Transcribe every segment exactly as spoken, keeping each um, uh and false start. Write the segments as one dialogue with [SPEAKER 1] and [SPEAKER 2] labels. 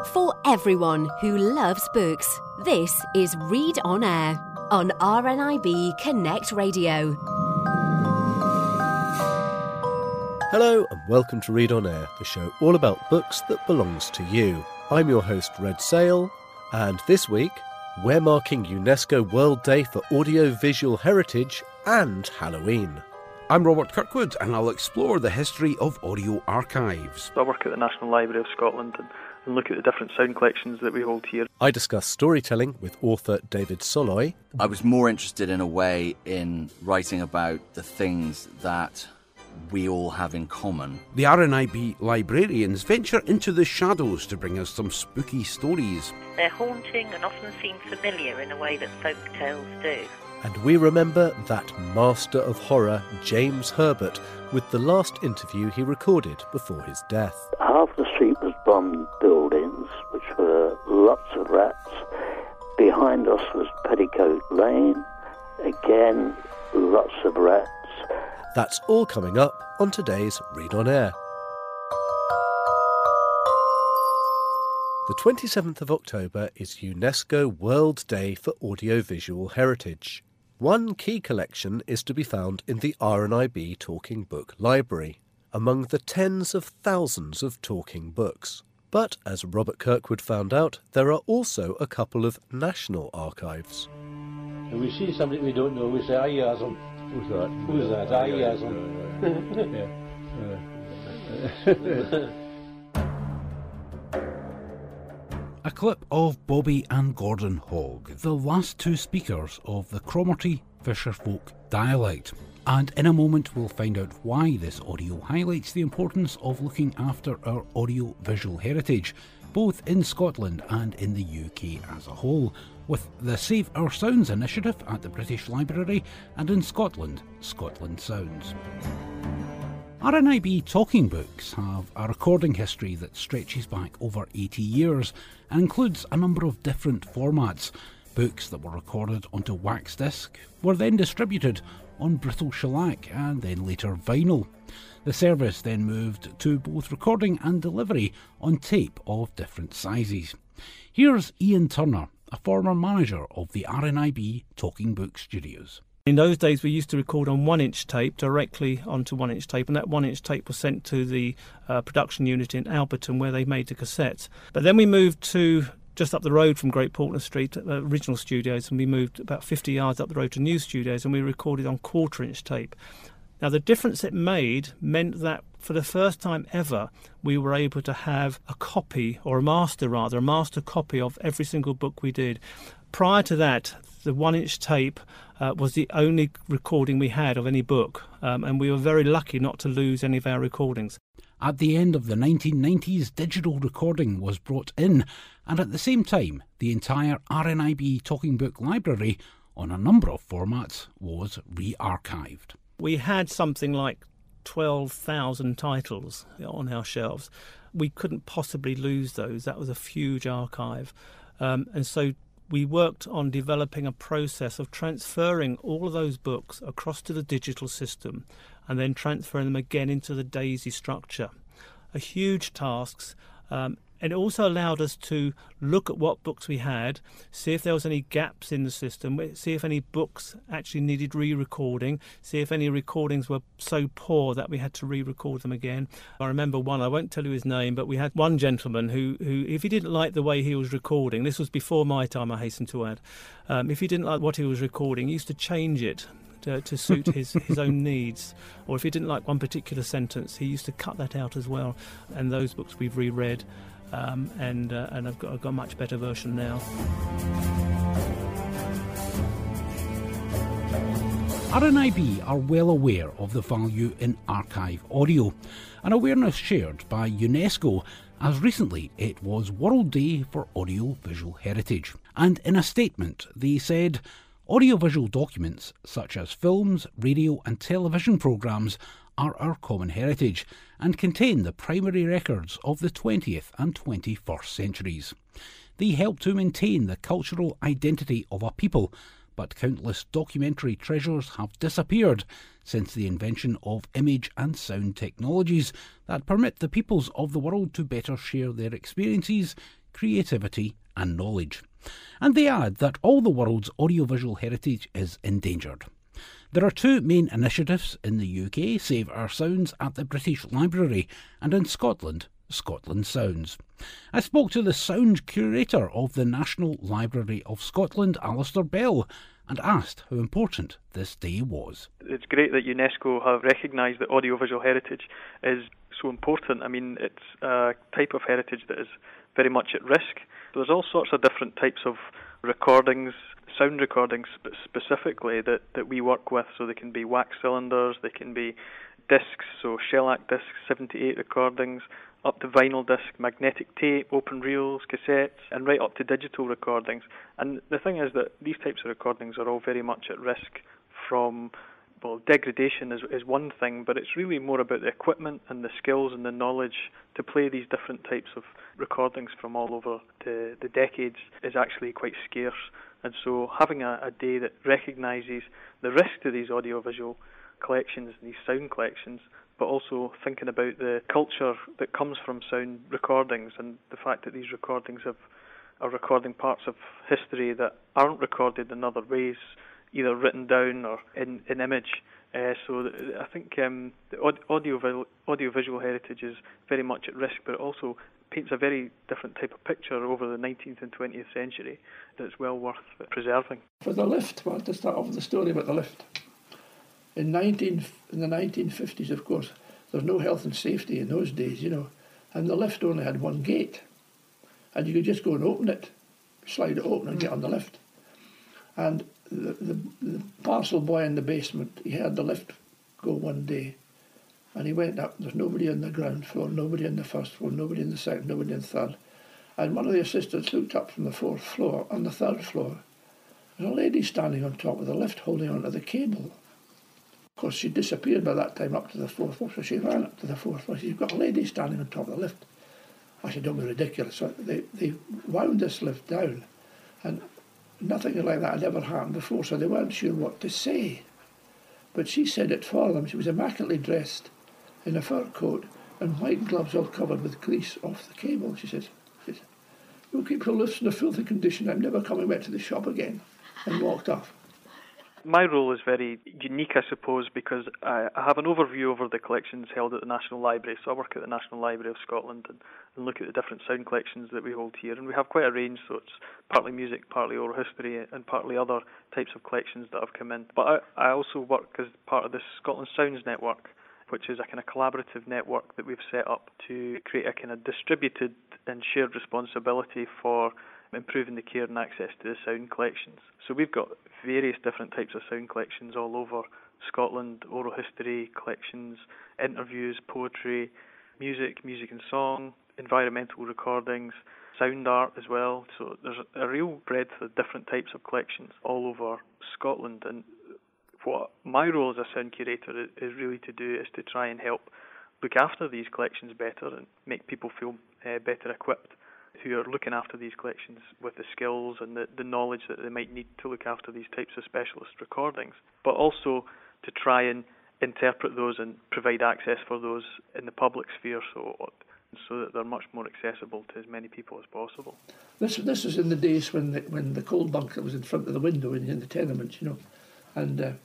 [SPEAKER 1] For everyone who loves books, this is Read On Air on R N I B Connect Radio.
[SPEAKER 2] Hello and welcome to Read On Air, the show all about books that belongs to you. I'm your host Red Sale, and this week we're marking UNESCO World Day for Audiovisual Heritage and Halloween.
[SPEAKER 3] I'm Robert Kirkwood and I'll explore the history of audio archives.
[SPEAKER 4] I work at the National Library of Scotland and, and look at the different sound collections that we hold here.
[SPEAKER 2] I discuss storytelling with author David Soloy.
[SPEAKER 5] I was more interested in a way in writing about the things that we all have in common.
[SPEAKER 3] The R N I B librarians venture into the shadows to bring us some spooky stories.
[SPEAKER 6] They're haunting and often seem familiar in a way that folk tales do.
[SPEAKER 2] And we remember that master of horror, James Herbert, with the last interview he recorded before his death.
[SPEAKER 7] Half the street was bombed buildings, which were lots of rats. Behind us was Petticoat Lane. Again, lots of rats.
[SPEAKER 2] That's all coming up on today's Read On Air. The twenty-seventh of October is UNESCO World Day for Audiovisual Heritage. One key collection is to be found in the R N I B Talking Book Library, among the tens of thousands of talking books. But, as Robert Kirkwood found out, there are also a couple of national archives.
[SPEAKER 8] And we see somebody we don't know, we say, aye, Yazam. Who's that? Who's that? Aye, Yazam.
[SPEAKER 9] A clip of Bobby and Gordon Hogg, the last two speakers of the Cromarty Fisherfolk dialect. And in a moment we'll find out why this audio highlights the importance of looking after our audio-visual heritage, both in Scotland and in the U K as a whole, with the Save Our Sounds initiative at the British Library, and in Scotland, Scotland Sounds. R N I B Talking Books have a recording history that stretches back over eighty years and includes a number of different formats. Books that were recorded onto wax disc were then distributed on brittle shellac and then later vinyl. The service then moved to both recording and delivery on tape of different sizes. Here's Ian Turner, a former manager of the R N I B Talking Book Studios.
[SPEAKER 10] In those days we used to record on one inch tape directly onto one inch tape, and that one inch tape was sent to the uh, production unit in Alberton where they made the cassettes. But then we moved to just up the road from Great Portland Street, uh, original studios, and we moved about fifty yards up the road to new studios, and we recorded on quarter inch tape. Now the difference it made meant that for the first time ever we were able to have a copy, or a master rather, a master copy of every single book we did. Prior to that, the one inch tape uh, was the only recording we had of any book, um, and we were very lucky not to lose any of our recordings.
[SPEAKER 9] At the end of the nineteen nineties, digital recording was brought in, and at the same time, the entire R N I B Talking Book Library, on a number of formats, was re-archived.
[SPEAKER 10] We had something like twelve thousand titles on our shelves. We couldn't possibly lose those. That was a huge archive. Um, and so we worked on developing a process of transferring all of those books across to the digital system and then transferring them again into the DAISY structure. A huge task. Um, And it also allowed us to look at what books we had, see if there was any gaps in the system, see if any books actually needed re-recording, see if any recordings were so poor that we had to re-record them again. I remember one, I won't tell you his name, but we had one gentleman who, who if he didn't like the way he was recording, this was before my time, I hasten to add, um, if he didn't like what he was recording, he used to change it to, to suit his, his own needs. Or if he didn't like one particular sentence, he used to cut that out as well. And those books we've reread. Um, and uh, and I've got, I've got a much better version now.
[SPEAKER 9] R N I B are well aware of the value in archive audio, an awareness shared by UNESCO, as recently it was World Day for Audiovisual Heritage. And in a statement they said, audiovisual documents such as films, radio and television programmes are our common heritage and contain the primary records of the twentieth and twenty-first centuries. They help to maintain the cultural identity of a people but countless documentary treasures have disappeared since the invention of image and sound technologies that permit the peoples of the world to better share their experiences, creativity and knowledge. And they add that all the world's audiovisual heritage is endangered. There are two main initiatives in the U K, Save Our Sounds at the British Library, and in Scotland, Scotland Sounds. I spoke to the sound curator of the National Library of Scotland, Alistair Bell, and asked how important this day was.
[SPEAKER 4] It's great that UNESCO have recognised that audiovisual heritage is so important. I mean, it's a type of heritage that is very much at risk. There's all sorts of different types of recordings, sound recordings specifically, that, that we work with. So they can be wax cylinders, they can be discs, so shellac discs, seventy-eight recordings, up to vinyl disc, magnetic tape, open reels, cassettes, and right up to digital recordings. And the thing is that these types of recordings are all very much at risk from, well, degradation is, is one thing, but it's really more about the equipment and the skills and the knowledge to play these different types of recordings from all over the, the decades is actually quite scarce. And so having a, a day that recognises the risk to these audiovisual collections, these sound collections, but also thinking about the culture that comes from sound recordings and the fact that these recordings have, are recording parts of history that aren't recorded in other ways, either written down or in, in image. Uh, so I think um, the audio audiovisual heritage is very much at risk, but it also paints a very different type of picture over the nineteenth and twentieth century that's well worth preserving.
[SPEAKER 11] For the lift, well, to start off with the story about the lift. In, nineteen, in the nineteen fifties, of course, there was no health and safety in those days, you know, and the lift only had one gate, and you could just go and open it, slide it open and get on the lift. And the, the, the parcel boy in the basement, he heard the lift go one day, and he went up. There's nobody on the ground floor, nobody on the first floor, nobody in the second, nobody in the third. And one of the assistants looked up from the fourth floor. On the third floor, there's a lady standing on top of the lift holding onto the cable. Of course, she disappeared by that time up to the fourth floor, so she ran up to the fourth floor. She's got a lady standing on top of the lift. I said, don't be ridiculous. So they, they wound this lift down, and nothing like that had ever happened before, so they weren't sure what to say. But she said it for them. She was immaculately dressed in a fur coat and white gloves all covered with grease off the cable. She says, she says you'll keep your lifts in a filthy condition. I'm never coming back to the shop again. And walked off.
[SPEAKER 4] My role is very unique, I suppose, because I, I have an overview over the collections held at the National Library. So I work at the National Library of Scotland and, and look at the different sound collections that we hold here. And we have quite a range, so it's partly music, partly oral history, and partly other types of collections that have come in. But I, I also work as part of the Scotland Sounds Network, which is a kind of collaborative network that we've set up to create a kind of distributed and shared responsibility for improving the care and access to the sound collections. So we've got various different types of sound collections all over Scotland, oral history collections, interviews, poetry, music, music and song, environmental recordings, sound art as well. So there's a real breadth of different types of collections all over Scotland. And what my role as a sound curator is really to do is to try and help look after these collections better and make people feel uh, better equipped who are looking after these collections with the skills and the, the knowledge that they might need to look after these types of specialist recordings, but also to try and interpret those and provide access for those in the public sphere so so that they're much more accessible to as many people as possible.
[SPEAKER 11] This this was in the days when the, when the coal bunker was in front of the window in, in the tenements, you know, and uh,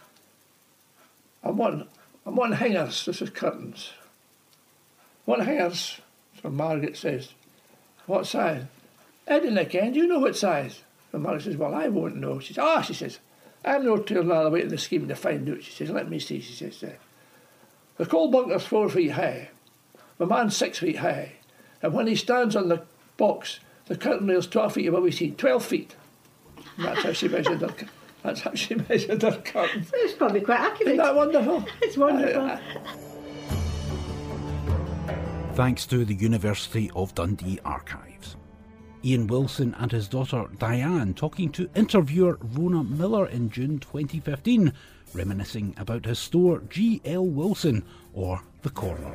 [SPEAKER 11] I'm on I'm on hangers. This is curtains. One hangers. So Margaret says, what size? I didn't ken, do you know what size? And Margaret says, well, I won't know. She says, ah, oh, she says, I'm no till another way to the scheme to find out. She says, let me see, she says, uh, the coal bunker's four feet high, the man's six feet high, and when he stands on the box, the curtain rail's twelve feet above his head, twelve feet. And that's how she measured her, that's how she measured her curtain.
[SPEAKER 12] It's probably quite accurate.
[SPEAKER 11] Isn't that wonderful?
[SPEAKER 12] It's wonderful. Uh,
[SPEAKER 9] Thanks to the University of Dundee Archives. Ian Wilson and his daughter Diane talking to interviewer Rona Miller in June twenty fifteen, reminiscing about his store G L Wilson, or The Corner.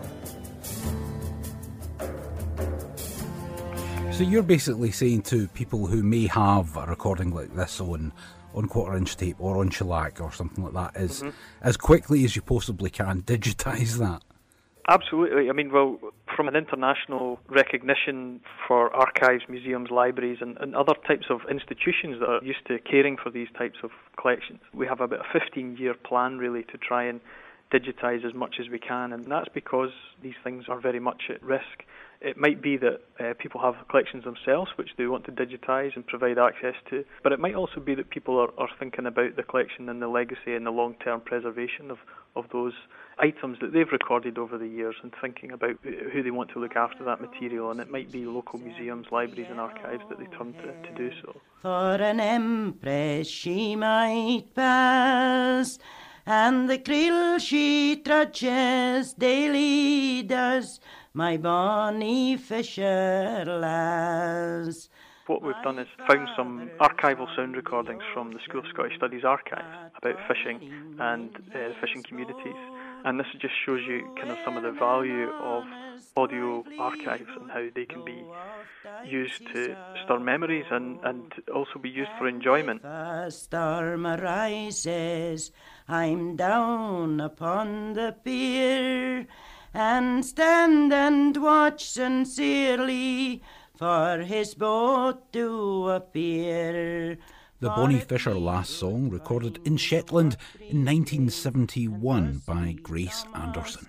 [SPEAKER 9] So you're basically saying to people who may have a recording like this on on quarter-inch tape or on shellac or something like that is,
[SPEAKER 4] mm-hmm.
[SPEAKER 9] as quickly as you possibly can, digitise that.
[SPEAKER 4] Absolutely. I mean, well, from an international recognition for archives, museums, libraries, and, and other types of institutions that are used to caring for these types of collections, we have about a fifteen-year plan, really, to try and digitise as much as we can, and that's because these things are very much at risk. It might be that uh, people have collections themselves which they want to digitise and provide access to, but it might also be that people are, are thinking about the collection and the legacy and the long-term preservation of, of those items that they've recorded over the years, and thinking about who they want to look after that material, and it might be local museums, libraries and archives that they turn to, to do so.
[SPEAKER 12] For an empress she might pass, and the krill she trudges daily does, my bonny fisher lass.
[SPEAKER 4] What we've done is found some archival sound recordings from the School of Scottish Studies archives about fishing and uh, fishing communities. And this just shows you kind of some of the value of audio archives and how they can be used to stir memories and, and also be used for enjoyment.
[SPEAKER 12] The storm arises, I'm down upon the pier, and stand and watch sincerely for his boat to appear.
[SPEAKER 9] The Bonnie Fisher Lass song, recorded in Shetland in nineteen seventy-one by Grace Anderson.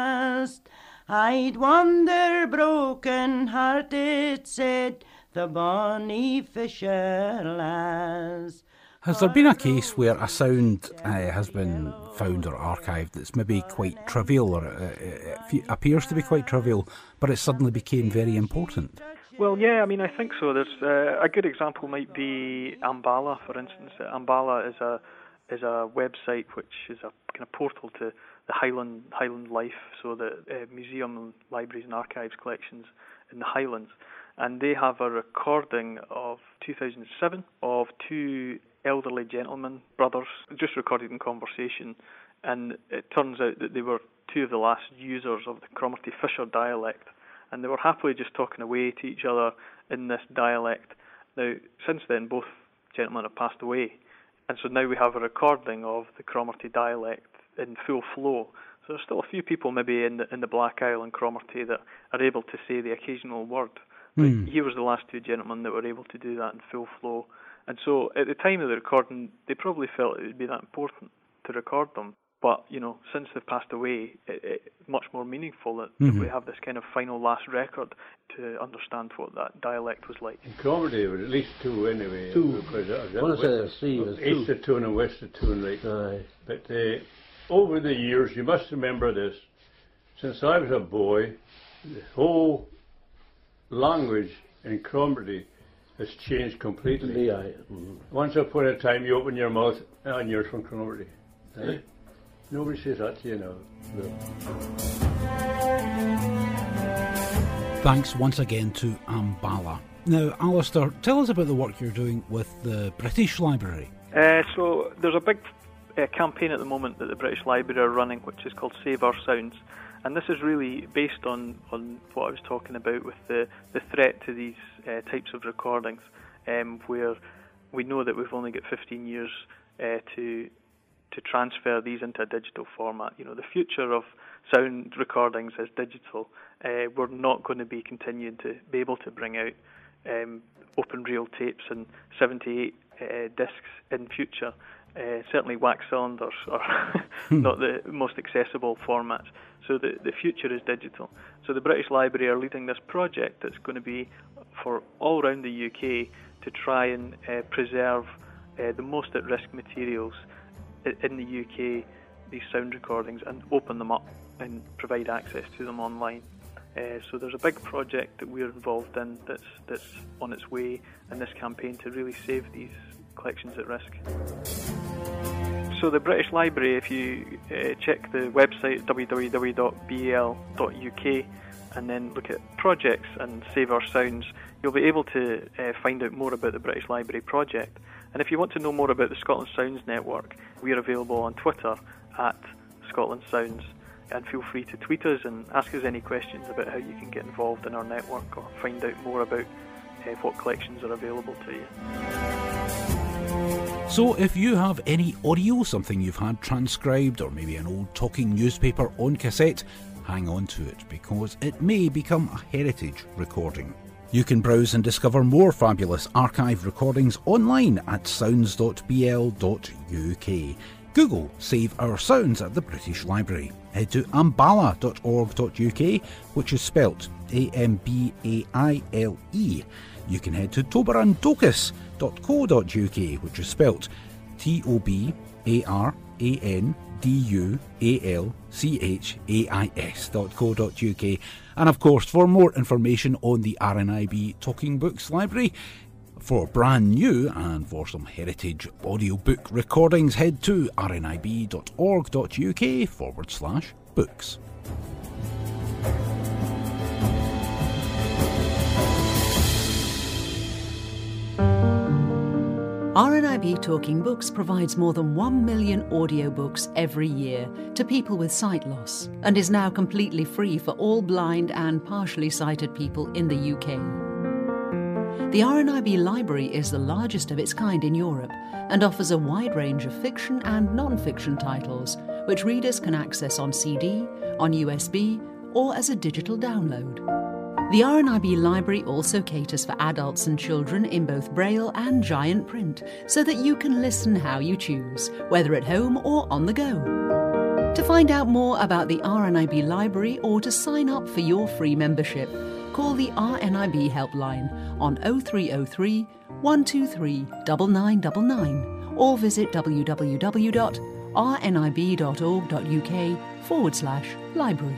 [SPEAKER 12] I'd wander broken hearted, said the Bonnie Fisher Lass.
[SPEAKER 9] Has there been a case where a sound uh, has been found or archived that's maybe quite trivial, or uh, it appears to be quite trivial, but it suddenly became very important?
[SPEAKER 4] Well, yeah, I mean, I think so. There's uh, a good example might be Ambala, for instance. Ambala is a is a website which is a kind of portal to the Highland Highland life, so the uh, museum, libraries and archives collections in the Highlands, and they have a recording of two thousand seven of two elderly gentlemen, brothers, just recorded in conversation, and it turns out that they were two of the last users of the Cromarty Fisher dialect. And they were happily just talking away to each other in this dialect. Now, since then, both gentlemen have passed away. And so now we have a recording of the Cromarty dialect in full flow. So there's still a few people maybe in the, in the Black Isle and Cromarty that are able to say the occasional word. But
[SPEAKER 9] Mm.
[SPEAKER 4] here was the last two gentlemen that were able to do that in full flow. And so at the time of the recording, they probably felt it would be that important to record them. But, you know, since they've passed away, it, it's much more meaningful that,
[SPEAKER 8] Mm-hmm.
[SPEAKER 4] that we have this kind of final last record to understand what that dialect was like.
[SPEAKER 8] In Cromarty, there were at least two anyway.
[SPEAKER 13] Two.
[SPEAKER 8] Because, uh,
[SPEAKER 13] One said there's three, there's
[SPEAKER 8] East
[SPEAKER 13] two.
[SPEAKER 8] of Toon and West of Toon, like.
[SPEAKER 13] Aye.
[SPEAKER 8] But uh, over the years, you must remember this, since I was a boy, the whole language in Cromarty has changed completely.
[SPEAKER 13] Yeah, aye. Mm-hmm.
[SPEAKER 8] Once upon a time, you open your mouth and you're from Cromarty. Right? Nobody says that to you now. No.
[SPEAKER 9] Thanks once again to Ambala. Now, Alistair, tell us about the work you're doing with the British Library.
[SPEAKER 4] Uh, so there's a big uh, campaign at the moment that the British Library are running, which is called Save Our Sounds. And this is really based on, on what I was talking about with the, the threat to these uh, types of recordings, um, where we know that we've only got fifteen years uh, to to transfer these into a digital format. You know, the future of sound recordings is digital. Uh, we're not going to be continuing to be able to bring out um, open reel tapes and seventy-eight uh, discs in future. Uh, certainly wax cylinders are not the most accessible formats. So the, the future is digital. So the British Library are leading this project that's going to be for all around the U K to try and uh, preserve uh, the most at-risk materials in the U K, these sound recordings, and open them up and provide access to them online. Uh, so there's a big project that we're involved in that's that's on its way in this campaign to really save these collections at risk. So the British Library, if you uh, check the website w w w dot b l dot u k and then look at projects and Save Our Sounds, you'll be able to uh, find out more about the British Library project. And if you want to know more about the Scotland Sounds Network, we are available on Twitter at Scotland Sounds. And feel free to tweet us and ask us any questions about how you can get involved in our network or find out more about uh, what collections are available to you.
[SPEAKER 9] So if you have any audio, something you've had transcribed, or maybe an old talking newspaper on cassette, hang on to it, because it may become a heritage recording. You can browse and discover more fabulous archive recordings online at sounds dot b l dot u k. Google Save Our Sounds at the British Library. Head to ambala dot org dot u k, which is spelt A M B A I L E. You can head to tobarandocus dot co dot u k, which is spelt T O B A R A N D U A L C H A I S dot co dot u k. And of course, for more information on the R N I B Talking Books Library, for brand new and for some heritage audiobook recordings, head to r n i b dot org dot u k forward slash books.
[SPEAKER 13] R N I B Talking Books provides more than one million audiobooks every year to people with sight loss and is now completely free for all blind and partially sighted people in the U K. The R N I B Library is the largest of its kind in Europe and offers a wide range of fiction and non-fiction titles, which readers can access on C D, on U S B, or as a digital download. The R N I B Library also caters for adults and children in both Braille and giant print, so that you can listen how you choose, whether at home or on the go. To find out more about the R N I B Library or to sign up for your free membership, call the R N I B helpline on oh three oh three, one two three, nine nine nine nine or visit w w w dot r n i b dot org dot u k forward slash library.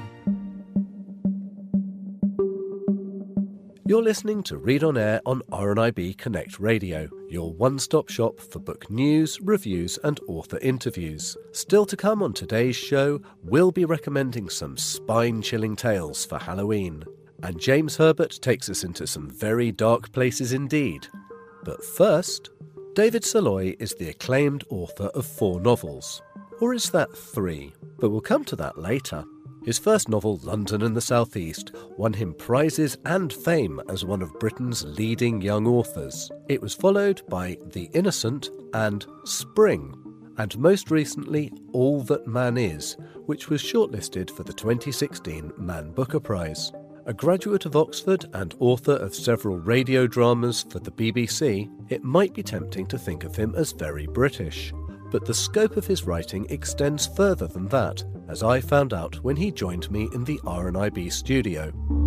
[SPEAKER 2] You're listening to Read on Air on R N I B Connect Radio, your one-stop shop for book news, reviews and author interviews. Still to come on today's show, we'll be recommending some spine-chilling tales for Halloween. And James Herbert takes us into some very dark places indeed. But first, David Soloy is the acclaimed author of four novels. Or is that three? But we'll come to that later. His first novel, London and the South East, won him prizes and fame as one of Britain's leading young authors. It was followed by The Innocent and Spring, and most recently All That Man Is, which was shortlisted for the twenty sixteen Man Booker Prize. A graduate of Oxford and author of several radio dramas for the B B C, it might be tempting to think of him as very British. But the scope of his writing extends further than that, as I found out when he joined me in the R N I B studio.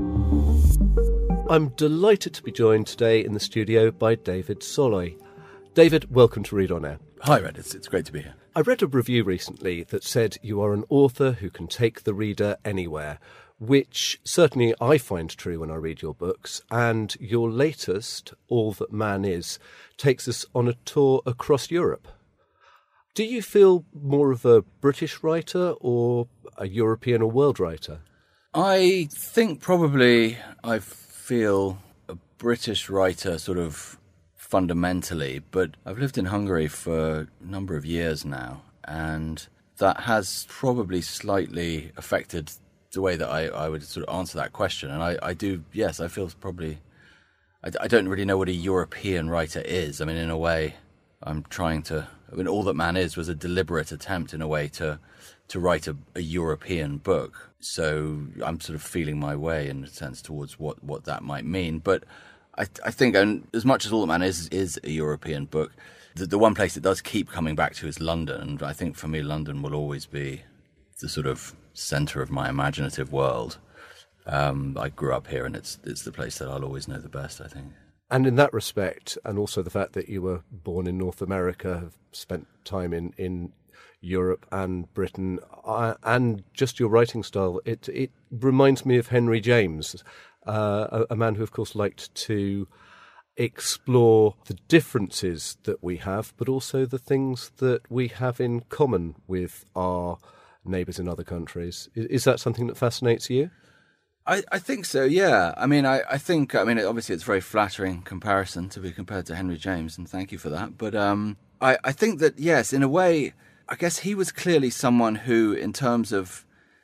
[SPEAKER 2] I'm delighted to be joined today in the studio by David Soloy. David, welcome to Read on Air.
[SPEAKER 5] Hi, Red. It's, it's great to be here.
[SPEAKER 2] I read a review recently that said you are an author who can take the reader anywhere, which certainly I find true when I read your books, and your latest, All That Man Is, takes us on a tour across Europe. Do you feel more of a British writer or a European or world writer?
[SPEAKER 5] I think probably I feel a British writer sort of fundamentally, but I've lived in Hungary for a number of years now, and that has probably slightly affected the way that I, I would sort of answer that question. And I, I do, yes, I feel probably, I, I don't really know what a European writer is. I mean, in a way, I'm trying to, I mean, All That Man Is was a deliberate attempt in a way to to write a, a European book. So I'm sort of feeling my way in a sense towards what, what that might mean. But I, I think and as much as All That Man Is is a European book, the, the one place it does keep coming back to is London. And I think for me, London will always be the sort of centre of my imaginative world. Um, I grew up here and it's it's the place that I'll always know the best, I think.
[SPEAKER 2] And in that respect, and also the fact that you were born in North America, have spent time in, in Europe and Britain, uh, and just your writing style, it it reminds me of Henry James, uh, a, a man who, of course, liked to explore the differences that we have, but also the things that we have in common with our neighbours in other countries. Is, is that something that fascinates you?
[SPEAKER 5] I, I think so, yeah. I mean, I, I think, I mean, obviously it's a very flattering comparison to be compared to Henry James, and thank you for that. But um, I, I think that, yes, in a way, I guess he was clearly someone who, in terms of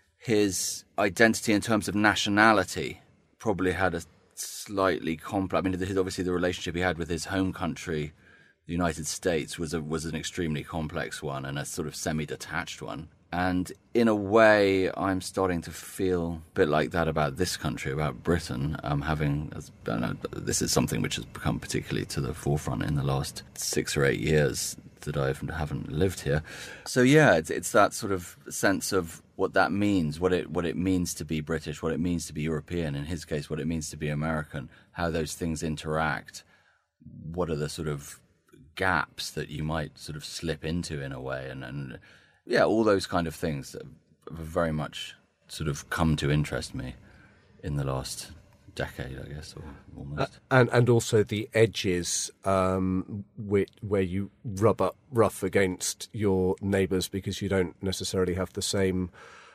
[SPEAKER 5] his identity, in terms of nationality, probably had a slightly complex, I mean, obviously the relationship he had with his home country the United States was a, was an extremely complex one and a sort of semi-detached one. And in a way, I'm starting to feel a bit like that about this country, about Britain. Um, having, I don't know, this is something which has become particularly to the forefront in the last six or eight years that I haven't lived here. So yeah, it's, it's that sort of sense of what that means, what it what it means to be British, what it means to be European. In his case, what it means to be American. How those things interact. What are the sort of gaps that you might sort of slip into in a way, and and. Yeah, all those kind of things that have very much sort of come to interest me in the last decade, I guess, or almost.
[SPEAKER 2] Uh, and and also the edges um, where, where you rub up rough against your neighbours because you don't necessarily have the same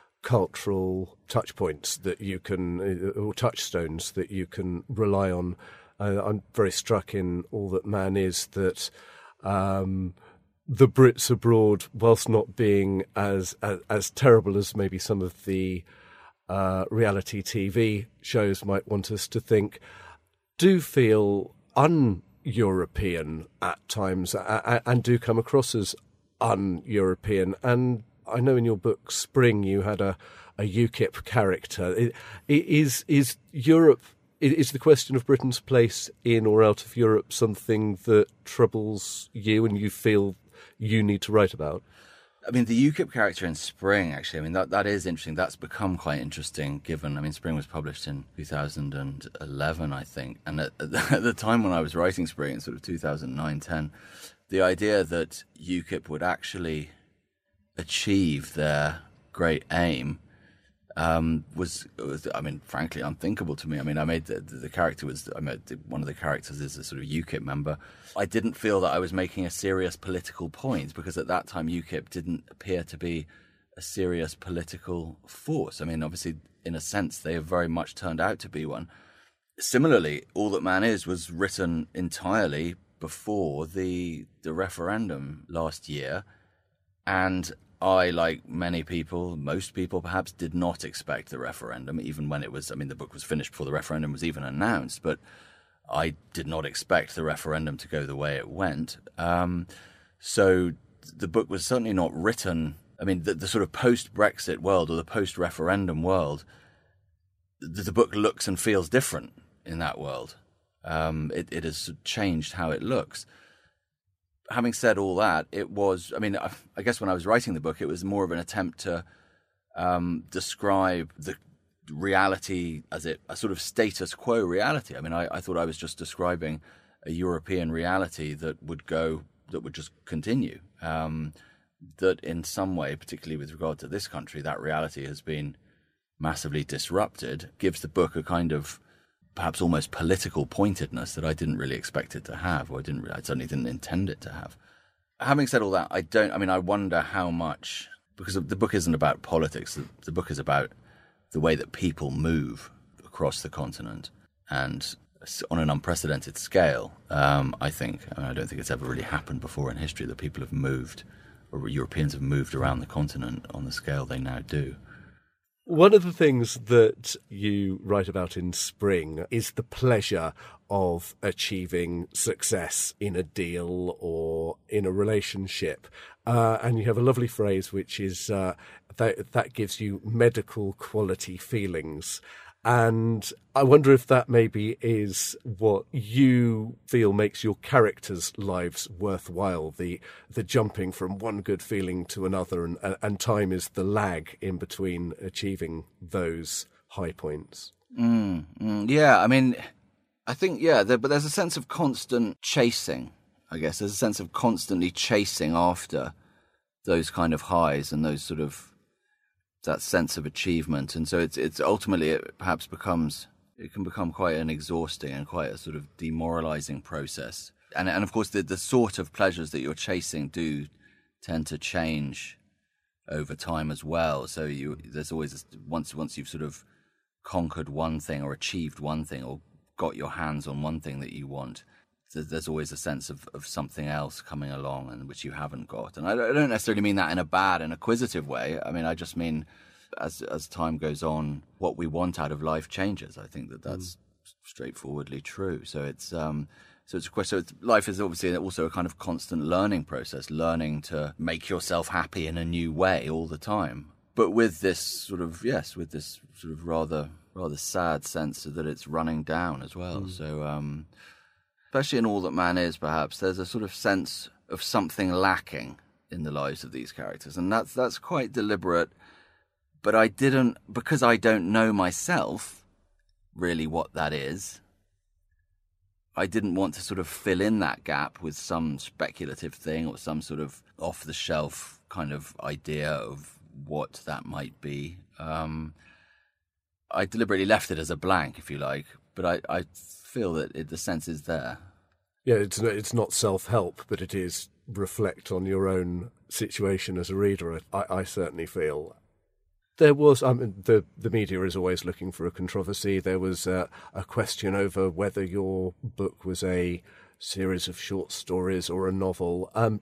[SPEAKER 2] cultural touch points that you can, or touchstones that you can rely on. Uh, I'm very struck in All That Man Is that... Um, the Brits abroad, whilst not being as as, as terrible as maybe some of the uh, reality T V shows might want us to think, do feel un-European at times and, and do come across as un-European. And I know in your book Spring you had a, a UKIP character. It, it is is Europe... Is the question of Britain's place in or out of Europe something that troubles you and you feel you need to write about?
[SPEAKER 5] I mean, the UKIP character in Spring, actually, I mean, that, that is interesting. That's become quite interesting, given, I mean, Spring was published in two thousand eleven, I think. And at, at the time when I was writing Spring, in sort of two thousand nine, ten, the idea that UKIP would actually achieve their great aim Um, was, was, I mean, frankly, unthinkable to me. I mean, I made the, the, the character was, I made the, one of the characters is a sort of UKIP member. I didn't feel that I was making a serious political point because at that time UKIP didn't appear to be a serious political force. I mean, obviously, in a sense, they have very much turned out to be one. Similarly, All That Man Is was written entirely before the the referendum last year, and I, like many people, most people perhaps, did not expect the referendum, even when it was, I mean, the book was finished before the referendum was even announced, but I did not expect the referendum to go the way it went. Um, so the book was certainly not written, I mean, the, the sort of post-Brexit world or the post-referendum world, the, the book looks and feels different in that world. Um, it, it has changed how it looks. Having said all that, it was, I mean, I guess when I was writing the book, it was more of an attempt to um, describe the reality as it, a sort of status quo reality. I mean, I, I thought I was just describing a European reality that would go, that would just continue. Um, that in some way, particularly with regard to this country, that reality has been massively disrupted, gives the book a kind of perhaps almost political pointedness that I didn't really expect it to have, or I didn't, I certainly didn't intend it to have. Having said all that, I don't, I mean, I wonder how much, because the book isn't about politics, the, the book is about the way that people move across the continent, and on an unprecedented scale, um, I think, I mean, I don't think it's ever really happened before in history that people have moved, or Europeans have moved around the continent on the scale they now do.
[SPEAKER 2] One of the things that you write about in Spring is the pleasure of achieving success in a deal or in a relationship. Uh, and you have a lovely phrase which is uh, that, that gives you medical quality feelings. And I wonder if that maybe is what you feel makes your characters' lives worthwhile, the the jumping from one good feeling to another, and, and time is the lag in between achieving those high points.
[SPEAKER 5] Mm, mm, yeah, I mean, I think, yeah, there, but there's a sense of constant chasing, I guess. There's a sense of constantly chasing after those kind of highs and those sort of, that sense of achievement. And so it's it's ultimately it perhaps becomes, it can become quite an exhausting and quite a sort of demoralizing process. And and of course the, the sort of pleasures that you're chasing do tend to change over time as well. So you there's always, once once you've sort of conquered one thing or achieved one thing or got your hands on one thing that you want, there's always a sense of, of something else coming along and which you haven't got. And I don't necessarily mean that in a bad and acquisitive way. I mean, I just mean as as time goes on, what we want out of life changes. I think that that's mm. straightforwardly true. So it's um, So it's a question. So life is obviously also a kind of constant learning process, learning to make yourself happy in a new way all the time. But with this sort of yes, with this sort of rather rather sad sense that it's running down as well. Mm. So um, especially in All That Man Is, perhaps there's a sort of sense of something lacking in the lives of these characters, and that's that's quite deliberate. But I didn't, because I don't know myself really what that is. I didn't want to sort of fill in that gap with some speculative thing or some sort of off-the-shelf kind of idea of what that might be. Um, I deliberately left it as a blank, if you like, but I, I feel that it, the sense is there.
[SPEAKER 2] Yeah, it's it's not self-help, but it is reflect on your own situation as a reader, I, I certainly feel. There was, I mean, the, the media is always looking for a controversy. There was uh, a question over whether your book was a series of short stories or a novel. Um,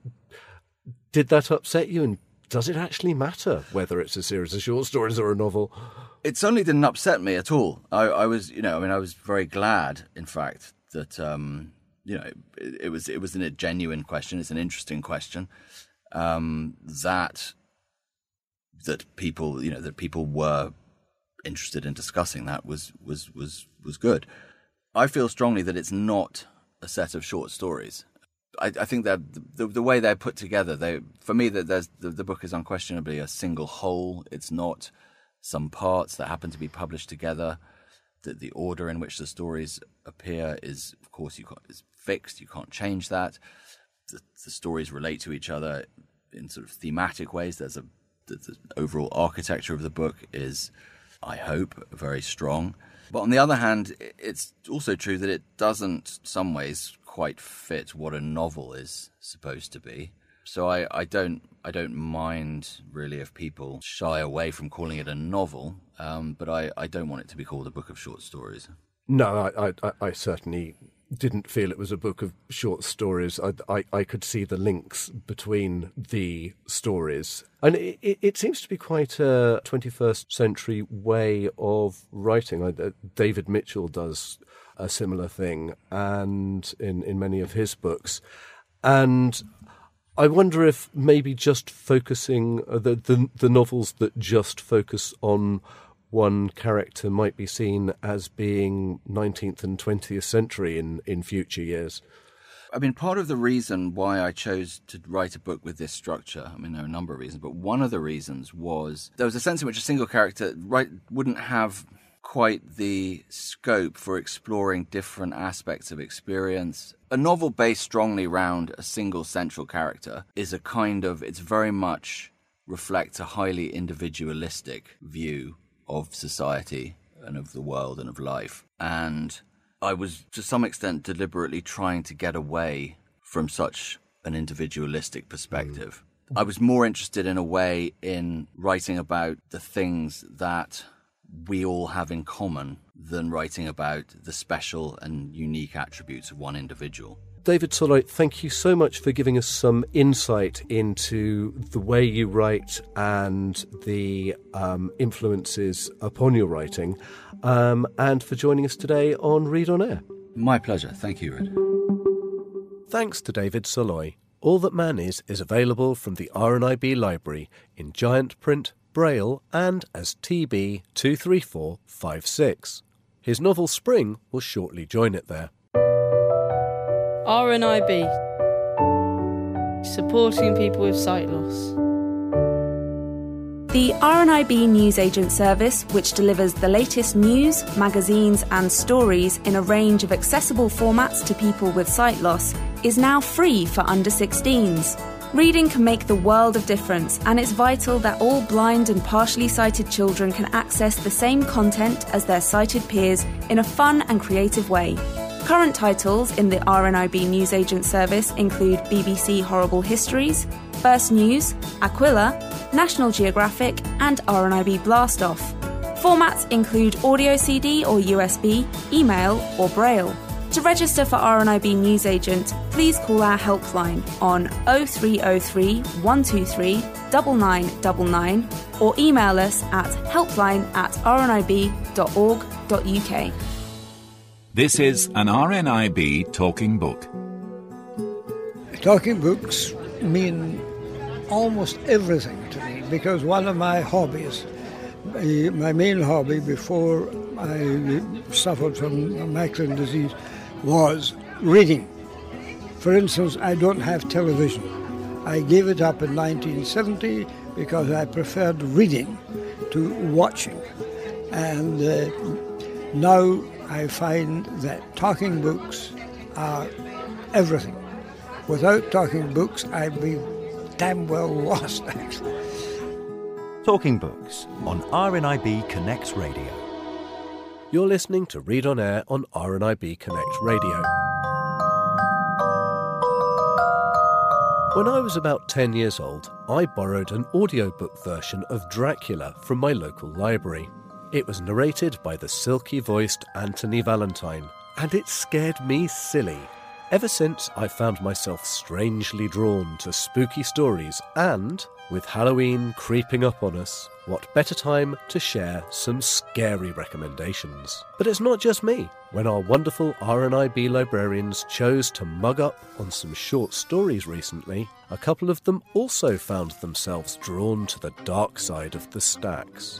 [SPEAKER 2] did that upset you, and does it actually matter whether it's a series of short stories or a novel?
[SPEAKER 5] It certainly didn't upset me at all. I, I was, you know, I mean, I was very glad, in fact, that, um, you know, it, it was it was a genuine question. It's an interesting question. Um, that... that people, you know, that people were interested in discussing that was, was, was, was good. I feel strongly that it's not a set of short stories. I, I think that the, the way they're put together, they, for me, that there's the, the book is unquestionably a single whole. It's not some parts that happen to be published together. That the order in which the stories appear is, of course, you can't, is fixed. You can't change that. The, the stories relate to each other in sort of thematic ways. There's a The, the overall architecture of the book is, I hope, very strong. But on the other hand, it's also true that it doesn't, some ways, quite fit what a novel is supposed to be. So I, I don't I don't mind, really, if people shy away from calling it a novel, um, but I, I don't want it to be called a book of short stories.
[SPEAKER 2] No, I, I, I certainly didn't feel it was a book of short stories. I, I, I could see the links between the stories. And it, it, it seems to be quite a twenty-first century way of writing. I, uh, David Mitchell does a similar thing, and in, in many of his books. And I wonder if maybe just focusing, uh, the, the the novels that just focus on one character might be seen as being nineteenth and twentieth century in, in future years.
[SPEAKER 5] I mean, part of the reason why I chose to write a book with this structure, I mean, there are a number of reasons, but one of the reasons was there was a sense in which a single character right, wouldn't have quite the scope for exploring different aspects of experience. A novel based strongly around a single central character is a kind of, it's very much reflects a highly individualistic view of society and of the world and of life. And I was, to some extent, deliberately trying to get away from such an individualistic perspective. Mm. I was more interested, in a way, in writing about the things that we all have in common than writing about the special and unique attributes of one individual.
[SPEAKER 2] David Soloi, thank you so much for giving us some insight into the way you write and the um, influences upon your writing, um, and for joining us today on Read on Air.
[SPEAKER 5] My pleasure. Thank you, Red.
[SPEAKER 2] Thanks to David Soloi. All That Man Is is available from the R N I B Library in giant print, Braille, and as T B two three four five six. His novel Spring will shortly join it there.
[SPEAKER 14] R N I B, supporting people with sight loss.
[SPEAKER 15] The R N I B Newsagent service, which delivers the latest news, magazines and stories in a range of accessible formats to people with sight loss, is now free for under sixteens. Reading can make the world of difference, and it's vital that all blind and partially sighted children can access the same content as their sighted peers in a fun and creative way. Current titles in the R N I B Newsagent service include B B C Horrible Histories, First News, Aquila, National Geographic and R N I B Blast Off. Formats include audio C D or U S B, email or Braille. To register for R N I B Newsagent, please call our helpline on oh three oh three, one two three, nine nine nine nine or email us at helpline at r n i b dot org dot u k.
[SPEAKER 16] This is an R N I B talking book.
[SPEAKER 17] Talking books mean almost everything to me because one of my hobbies, my main hobby before I suffered from macular disease, was reading. For instance, I don't have television. I gave it up in nineteen seventy because I preferred reading to watching. And uh, now I find that talking books are everything. Without talking books, I'd be damn well lost, actually.
[SPEAKER 18] Talking Books on R N I B Connect Radio.
[SPEAKER 2] You're listening to Read on Air on R N I B Connect Radio. When I was about ten years old, I borrowed an audiobook version of Dracula from my local library. It was narrated by the silky-voiced Anthony Valentine, and it scared me silly. Ever since, I found myself strangely drawn to spooky stories, and, with Halloween creeping up on us, what better time to share some scary recommendations. But it's not just me. When our wonderful R N I B librarians chose to mug up on some short stories recently, a couple of them also found themselves drawn to the dark side of the stacks.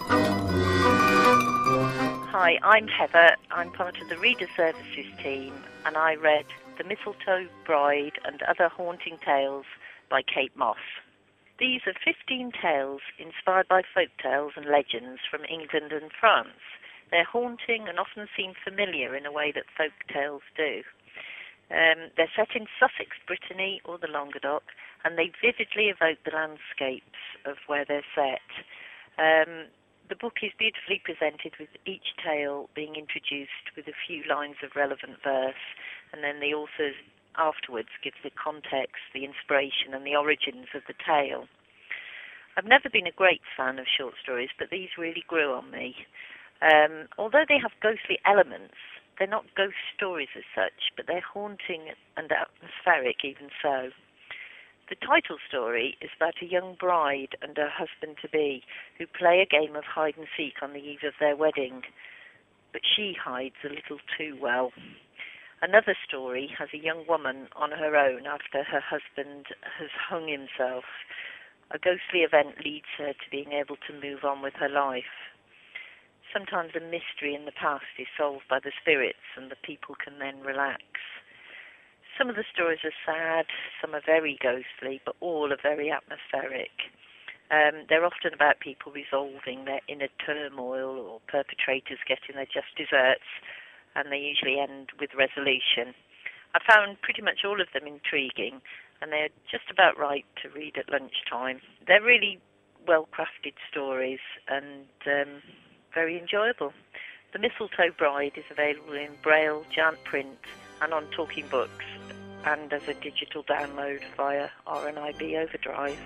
[SPEAKER 6] Hi, I'm Heather. I'm part of the Reader Services team, and I read The Mistletoe Bride and Other Haunting Tales by Kate Moss. These are fifteen tales inspired by folk tales and legends from England and France. They're haunting and often seem familiar in a way that folk tales do. Um, they're set in Sussex, Brittany, or the Languedoc, and they vividly evoke the landscapes of where they're set. Um, the book is beautifully presented, with each tale being introduced with a few lines of relevant verse, and then the author afterwards gives the context, the inspiration, and the origins of the tale. I've never been a great fan of short stories, but these really grew on me. Um, although they have ghostly elements, they're not ghost stories as such, but they're haunting and atmospheric even so. The title story is about a young bride and her husband-to-be who play a game of hide-and-seek on the eve of their wedding, but she hides a little too well. Another story has a young woman on her own after her husband has hung himself. A ghostly event leads her to being able to move on with her life. Sometimes a mystery in the past is solved by the spirits and the people can then relax. Some of the stories are sad, some are very ghostly, but all are very atmospheric. Um, they're often about people resolving their inner turmoil or perpetrators getting their just desserts, and they usually end with resolution. I found pretty much all of them intriguing, and they're just about right to read at lunchtime. They're really well-crafted stories and um, very enjoyable. The Mistletoe Bride is available in Braille, giant print, and on Talking Books, and as a digital download via R N I B Overdrive.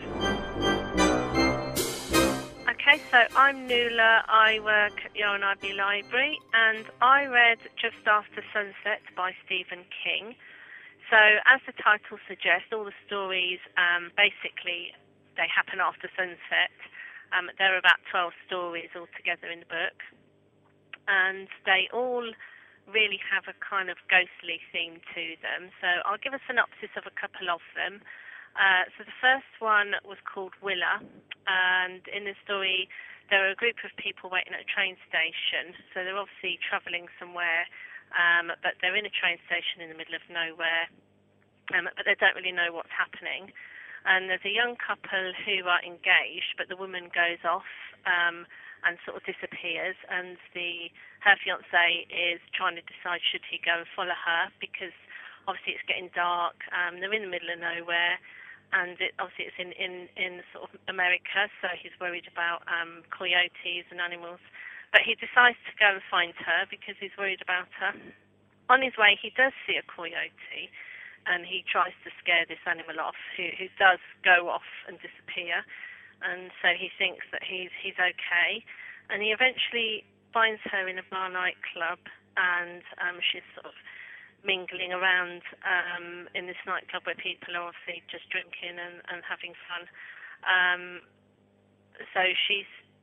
[SPEAKER 19] Okay, so I'm Nuala. I work at the R N I B Library, and I read Just After Sunset by Stephen King. So, as the title suggests, all the stories, um, basically, they happen after sunset. Um, there are about twelve stories altogether in the book, and they all really have a kind of ghostly theme to them. So I'll give a synopsis of a couple of them. Uh, so the first one was called Willa, and in the story there are a group of people waiting at a train station. So they're obviously travelling somewhere, um, but they're in a train station in the middle of nowhere, um, but they don't really know what's happening. And there's a young couple who are engaged, but the woman goes off um, and sort of disappears, and the her fiancé is trying to decide should he go and follow her, because obviously it's getting dark, um, they're in the middle of nowhere, and it, obviously it's in, in, in sort of America, so he's worried about um, coyotes and animals. But he decides to go and find her because he's worried about her. On his way, he does see a coyote, and he tries to scare this animal off, who, who does go off and disappear. And so he thinks that he's he's okay, and he eventually finds her in a bar nightclub, and um, she's sort of mingling around um, in this nightclub where people are obviously just drinking and, and having fun. Um, so she's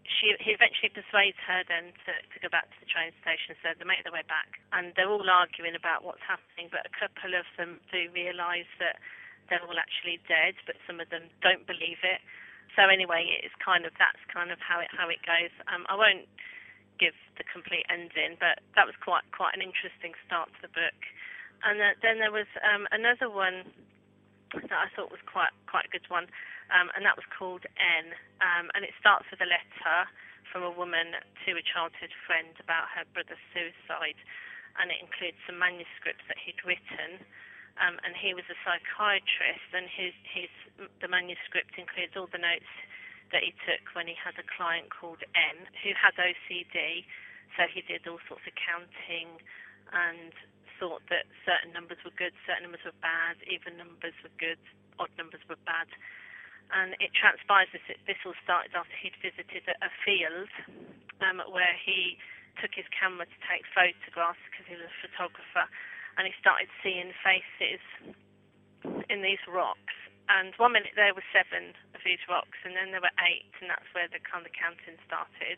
[SPEAKER 19] she he eventually persuades her then to, to go back to the train station, so they make their way back. And they're all arguing about what's happening, but a couple of them do realise that they're all actually dead, but some of them don't believe it. So anyway, it's kind of that's kind of how it how it goes. Um, I won't give the complete ending, but that was quite quite an interesting start to the book. And uh, then there was um, another one that I thought was quite quite a good one, um, and that was called N. Um, and it starts with a letter from a woman to a childhood friend about her brother's suicide, and it includes some manuscripts that he'd written. Um, and he was a psychiatrist, and his his the manuscript includes all the notes that he took when he had a client called N who had O C D. So he did all sorts of counting and thought that certain numbers were good, certain numbers were bad, even numbers were good, odd numbers were bad. And it transpires this, this all started after he'd visited a, a field um, where he took his camera to take photographs because he was a photographer, and he started seeing faces in these rocks. And one minute there were seven of these rocks, and then there were eight, and that's where the kind of counting started.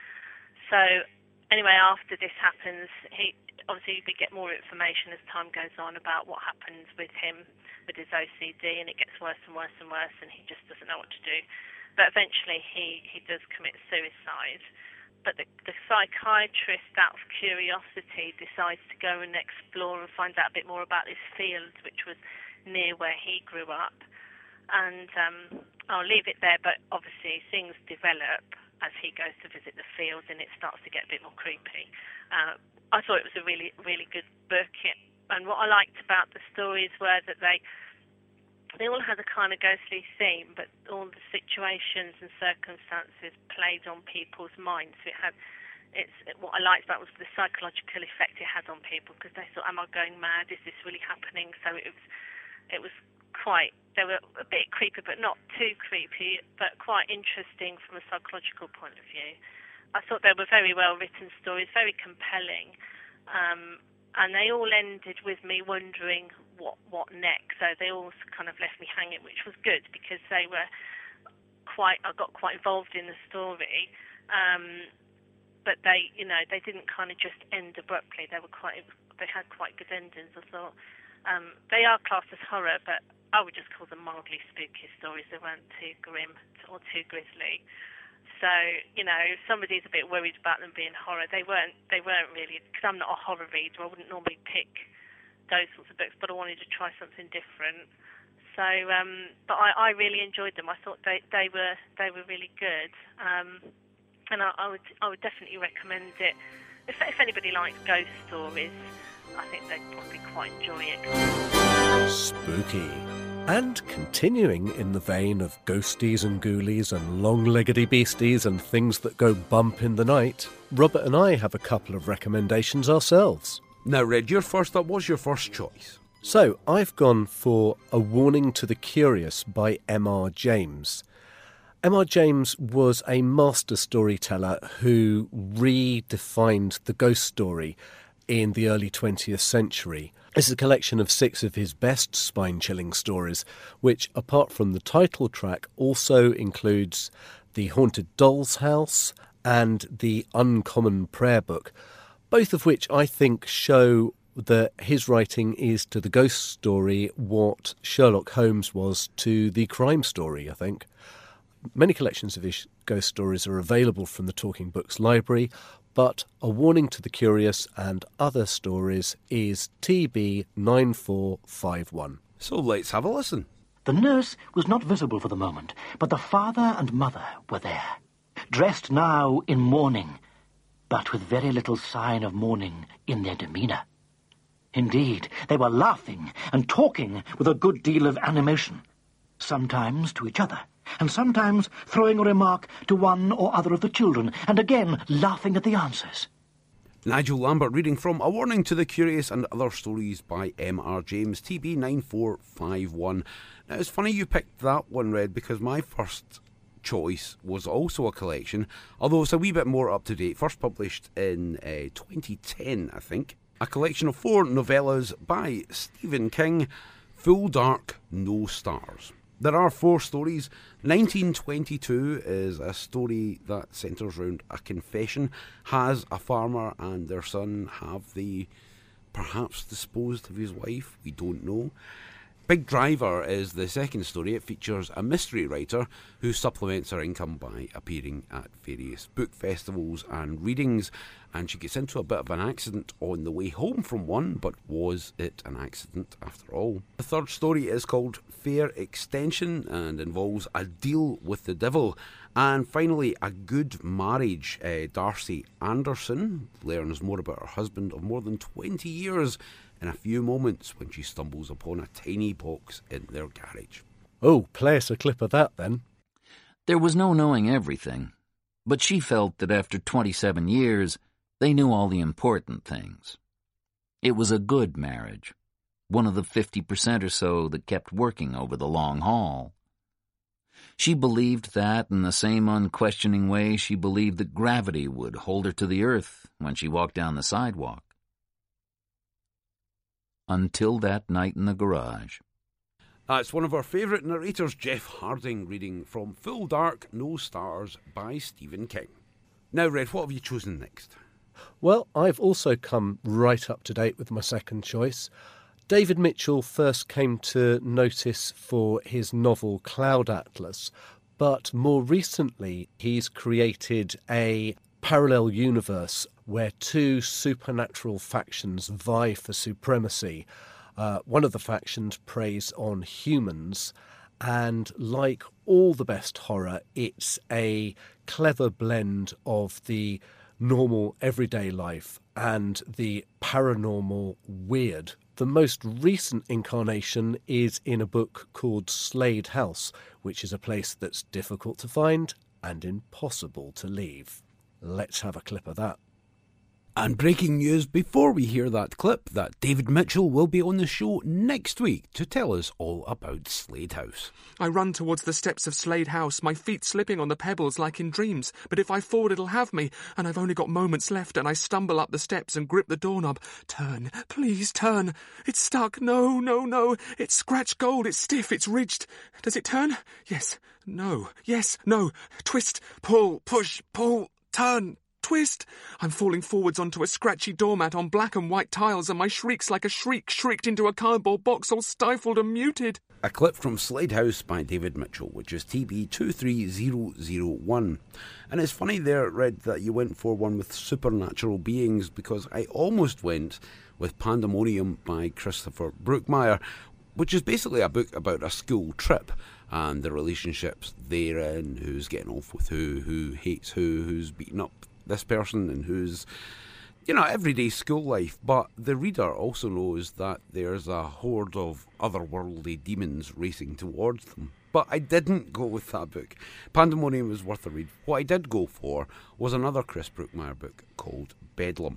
[SPEAKER 19] So anyway, after this happens, he obviously we get more information as time goes on about what happens with him, with his O C D, and it gets worse and worse and worse, and he just doesn't know what to do. But eventually he, he does commit suicide. But the, the psychiatrist, out of curiosity, decides to go and explore and find out a bit more about this field, which was near where he grew up. And um, I'll leave it there, but obviously things develop as he goes to visit the field, and it starts to get a bit more creepy. Uh, I thought it was a really, really good book. It, and what I liked about the stories were that they they all had a kind of ghostly theme, but all the situations and circumstances played on people's minds. So it had, it's what I liked about it was the psychological effect it had on people, because they thought, "Am I going mad? Is this really happening?" So it was, it was quite. They were a bit creepy, but not too creepy, but quite interesting from a psychological point of view. I thought they were very well written stories, very compelling, um, and they all ended with me wondering what what next. So they all kind of left me hanging, which was good, because they were quite. I got quite involved in the story, um, but they, you know, they didn't kind of just end abruptly. They were quite. They had quite good endings. I thought um, they are classed as horror, but I would just call them mildly spooky stories. They weren't too grim or too grisly. So, you know, if somebody's a bit worried about them being horror, they weren't. They weren't really, because I'm not a horror reader. I wouldn't normally pick those sorts of books, but I wanted to try something different. So, um, but I, I really enjoyed them. I thought they, they were they were really good, um, and I, I would I would definitely recommend it. If, if anybody likes ghost stories, I think they'd probably quite enjoy it.
[SPEAKER 2] Spooky. And continuing in the vein of ghosties and ghoulies and long-leggedy beasties and things that go bump in the night, Robert and I have a couple of recommendations ourselves.
[SPEAKER 3] Now, Red, you're first up. What's your first choice?
[SPEAKER 2] So, I've gone for A Warning to the Curious by M R James. M R James was a master storyteller who redefined the ghost story in the early twentieth century. This is a collection of six of his best spine-chilling stories, which, apart from the title track, also includes The Haunted Doll's House and The Uncommon Prayer Book, both of which I think show that his writing is to the ghost story what Sherlock Holmes was to the crime story, I think. Many collections of his ghost stories are available from the Talking Books library, but A Warning to the Curious and Other Stories is T B nine four five one.
[SPEAKER 3] So let's have a listen.
[SPEAKER 20] The nurse was not visible for the moment, but the father and mother were there, dressed now in mourning, but with very little sign of mourning in their demeanour. Indeed, they were laughing and talking with a good deal of animation, sometimes to each other, and sometimes throwing a remark to one or other of the children, and again laughing at the answers.
[SPEAKER 3] Nigel Lambert reading from A Warning to the Curious and Other Stories by M R James, T B nine four five one. Now, it's funny you picked that one, Red, because my first choice was also a collection, although it's a wee bit more up-to-date, first published in uh, twenty ten, I think. A collection of four novellas by Stephen King, Full Dark, No Stars. There are four stories. nineteen twenty-two is a story that centres around a confession. Has a farmer and their son have they perhaps disposed of his wife? We don't know. Big Driver is the second story. It features a mystery writer who supplements her income by appearing at various book festivals and readings, and she gets into a bit of an accident on the way home from one, but was it an accident after all? The third story is called Fair Extension and involves a deal with the devil. And finally, A Good Marriage. Uh, Darcy Anderson learns more about her husband of more than twenty years in a few moments when she stumbles upon a tiny box in their garage.
[SPEAKER 2] Oh, play us a clip of that then.
[SPEAKER 21] There was no knowing everything, but she felt that after twenty-seven years, they knew all the important things. It was a good marriage, one of the fifty percent or so that kept working over the long haul. She believed that in the same unquestioning way she believed that gravity would hold her to the earth when she walked down the sidewalk. Until that night in the garage.
[SPEAKER 3] That's one of our favourite narrators, Jeff Harding, reading from Full Dark, No Stars by Stephen King. Now, Red, what have you chosen next?
[SPEAKER 2] Well, I've also come right up to date with my second choice. David Mitchell first came to notice for his novel Cloud Atlas, but more recently he's created a parallel universe where two supernatural factions vie for supremacy. Uh, one of the factions preys on humans, and like all the best horror, it's a clever blend of the normal everyday life and the paranormal weird. The most recent incarnation is in a book called Slade House, which is a place that's difficult to find and impossible to leave. Let's have a clip of that.
[SPEAKER 3] And breaking news before we hear that clip, that David Mitchell will be on the show next week to tell us all about Slade House.
[SPEAKER 22] I run towards the steps of Slade House, my feet slipping on the pebbles like in dreams, but if I fall it'll have me, and I've only got moments left, and I stumble up the steps and grip the doorknob. Turn, please turn. It's stuck. No, no, no. It's scratch gold. It's stiff. It's ridged. Does it turn? Yes. No. Yes. No. Twist. Pull. Push. Pull. Turn. Twist! I'm falling forwards onto a scratchy doormat on black and white tiles, and my shrieks like a shriek shrieked into a cardboard box, all stifled and muted.
[SPEAKER 3] A clip from Slade House by David Mitchell, which is T B two three zero zero one. And it's funny there, Red, that you went for one with supernatural beings, because I almost went with Pandemonium by Christopher Brookmyre, which is basically a book about a school trip and the relationships therein, who's getting off with who, who hates who, who's beating up this person, and who's, you know, everyday school life. But the reader also knows that there's a horde of otherworldly demons racing towards them. But I didn't go with that book. Pandemonium was worth a read. What I did go for was another Chris Brookmyre book called Bedlam.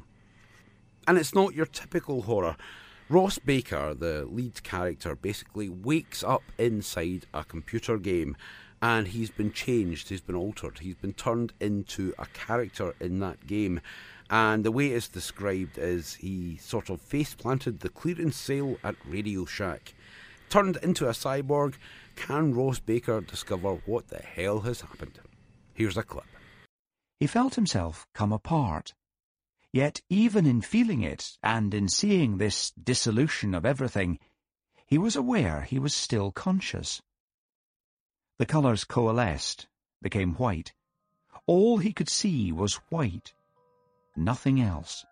[SPEAKER 3] And it's not your typical horror. Ross Baker, the lead character, basically wakes up inside a computer game, and he's been changed, he's been altered, he's been turned into a character in that game. And the way it's described is he sort of face-planted the clearance sale at Radio Shack. Turned into a cyborg, can Ross Baker discover what the hell has happened? Here's a clip.
[SPEAKER 23] He felt himself come apart. Yet even in feeling it, and in seeing this dissolution of everything, he was aware he was still conscious. The colours coalesced, became white. All he could see was white. Nothing else.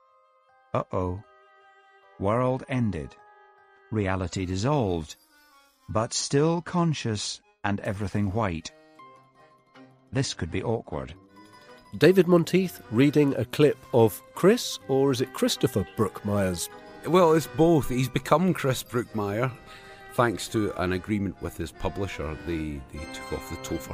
[SPEAKER 23] Uh-oh. World ended. Reality dissolved. But still conscious and everything white. This could be awkward.
[SPEAKER 2] David Monteith reading a clip of Chris, or is it Christopher Brookmyre's?
[SPEAKER 3] Well, it's both. He's become Chris Brookmyre. Thanks to an agreement with his publisher, they, they took off the Topher.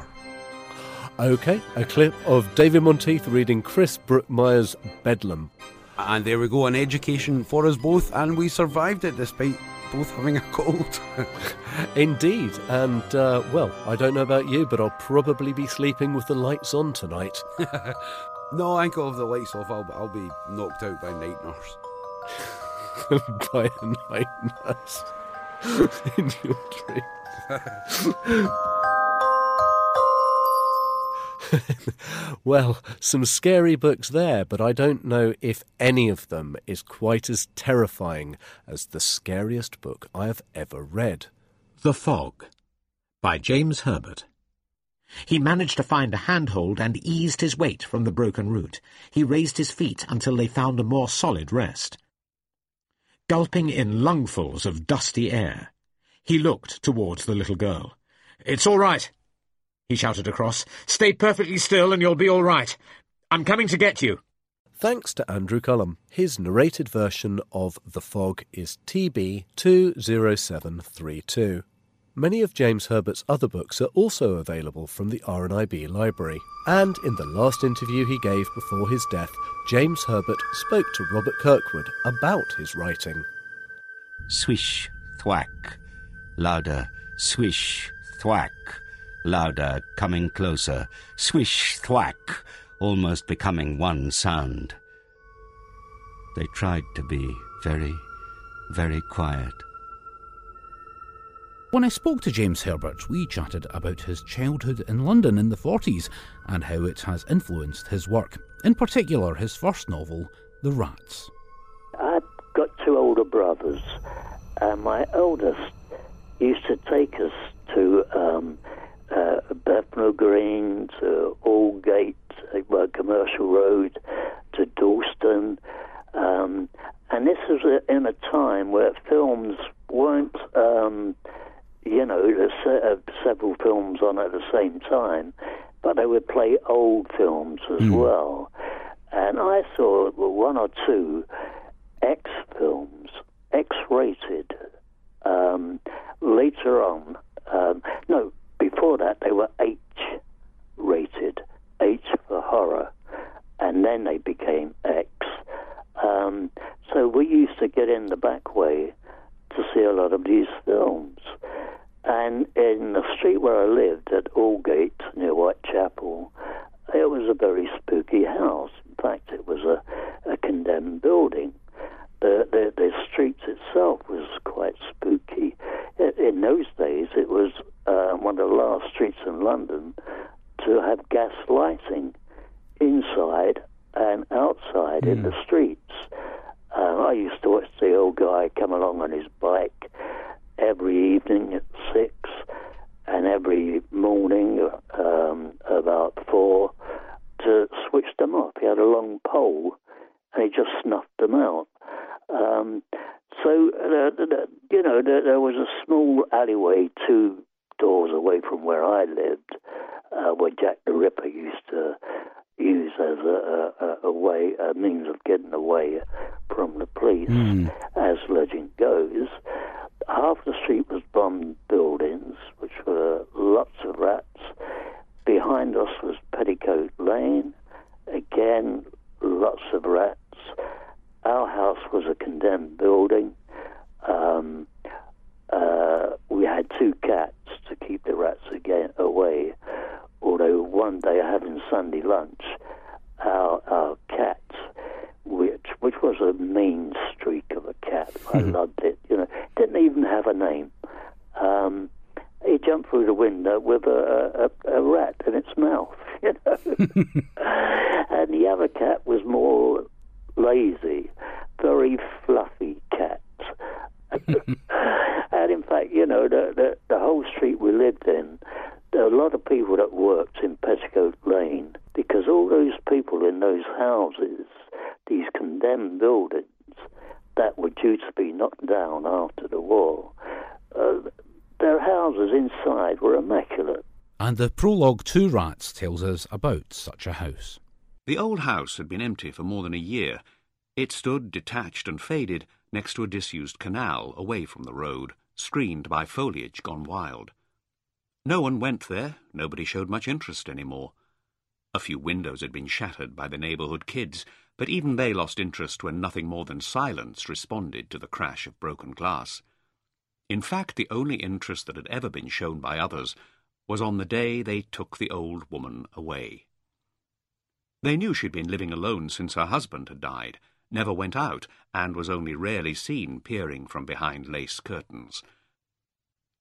[SPEAKER 2] OK, a clip of David Monteith reading Chris Brookmyre's Bedlam.
[SPEAKER 3] And there we go, an education for us both, and we survived it despite both having a cold.
[SPEAKER 2] Indeed, and, uh, well, I don't know about you, but I'll probably be sleeping with the lights on tonight.
[SPEAKER 3] No, I think I'll have the lights off. I'll, I'll be knocked out by a night nurse.
[SPEAKER 2] By a night nurse. In your dreams. Well, some scary books there, but I don't know if any of them is quite as terrifying as the scariest book I have ever read.
[SPEAKER 1] The Fog, by James Herbert. He managed to find a handhold and eased his weight from the broken root. He raised his feet until they found a more solid rest. Gulping in lungfuls of dusty air, he looked towards the little girl. "It's all right," he shouted across. "Stay perfectly still and you'll be all right. I'm coming to get you."
[SPEAKER 2] Thanks to Andrew Cullum. His narrated version of The Fog is T B two zero seven three two. Many of James Herbert's other books are also available from the R N I B library. And in the last interview he gave before his death, James Herbert spoke to Robert Kirkwood about his writing.
[SPEAKER 7] Swish, thwack, louder, swish, thwack, louder, coming closer, swish, thwack, almost becoming one sound. They tried to be very, very quiet.
[SPEAKER 9] When I spoke to James Herbert, we chatted about his childhood in London in the forties and how it has influenced his work, in particular his first novel, The Rats.
[SPEAKER 10] I've got two older brothers, and my eldest used to take us to um, uh, Bethnal Green, to Aldgate, uh, Commercial Road, to Dalston, um, and this was a, in a time where films weren't... Um, You know, there's uh, several films on at the same time, but they would play old films as mm. well. And I saw well, one or two X films, X-rated. Um, later on, um, no, before that they were H-rated, H for horror, and then they became X. Um, so we used to get in the back way to see a lot of these films. And in the street where I lived, at Aldgate, near Whitechapel, it was a very spooky house. In fact, it was a, a condemned building. The, the, the street itself was quite spooky. In those days, it was uh, one of the last streets in London to have gas lighting inside and outside mm. in the streets. Uh, I used to watch the old guy come along on his bike every evening at six, and every morning um, about four, to switch them off. He had a long pole, and he just snuffed them out. Um, so, uh, you know, there, there was a small alleyway two doors away from where I lived, uh, where Jack the Ripper used to use as a, a, a way, a means of getting away from the police, mm. as legend goes. Half the street was bombed buildings, which were lots of rats. Behind us was Petticoat Lane, again, lots of rats. Our house was a condemned building. Um, uh, we had two cats to keep the rats again away, although one day having Sunday lunch, our, our cat, which which was a mean streak of a cat, I loved it, you know, didn't even have a name. Um, he jumped through the window with a, a, a rat in its mouth, you know. And the other cat was more lazy, very fluffy cat. And in fact, you know, the, the, the whole street we lived in, there were a lot of people that worked in Petticoat Lane, because all those people in those houses, these condemned buildings that were due to be knocked down after the war, uh, their houses inside were immaculate.
[SPEAKER 9] And the prologue to Rats tells us about such a house.
[SPEAKER 24] The old house had been empty for more than a year. It stood detached and faded next to a disused canal away from the road, screened by foliage gone wild. No one went there, nobody showed much interest anymore. A few windows had been shattered by the neighbourhood kids, but even they lost interest when nothing more than silence responded to the crash of broken glass. In fact, the only interest that had ever been shown by others was on the day they took the old woman away. They knew she'd been living alone since her husband had died, never went out, and was only rarely seen peering from behind lace curtains.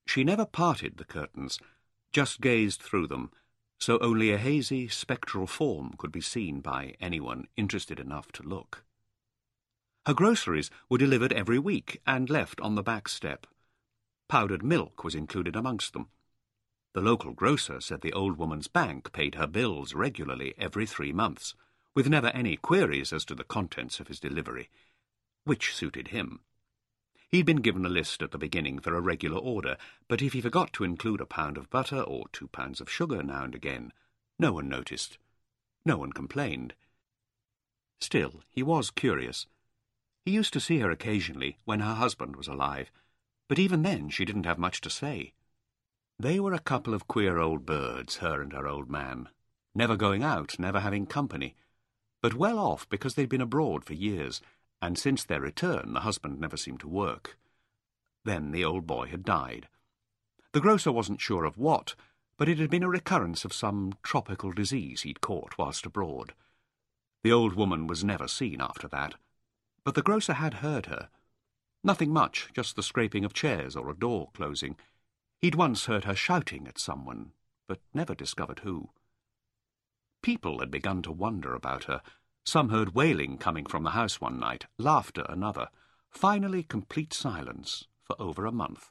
[SPEAKER 24] She never parted the curtains, just gazed through them, so only a hazy, spectral form could be seen by anyone interested enough to look. Her groceries were delivered every week and left on the back step. Powdered milk was included amongst them. The local grocer said the old woman's bank paid her bills regularly every three months, with never any queries as to the contents of his delivery, which suited him. He'd been given a list at the beginning for a regular order, but if he forgot to include a pound of butter or two pounds of sugar now and again, no one noticed. No one complained. Still, he was curious. He used to see her occasionally when her husband was alive, but even then she didn't have much to say. They were a couple of queer old birds, her and her old man, never going out, never having company, but well off because they'd been abroad for years, and since their return the husband never seemed to work. Then the old boy had died. The grocer wasn't sure of what, but it had been a recurrence of some tropical disease he'd caught whilst abroad. The old woman was never seen after that, but the grocer had heard her. Nothing much, just the scraping of chairs or a door closing. He'd once heard her shouting at someone, but never discovered who. People had begun to wonder about her. Some heard wailing coming from the house one night, laughter another, finally complete silence for over a month.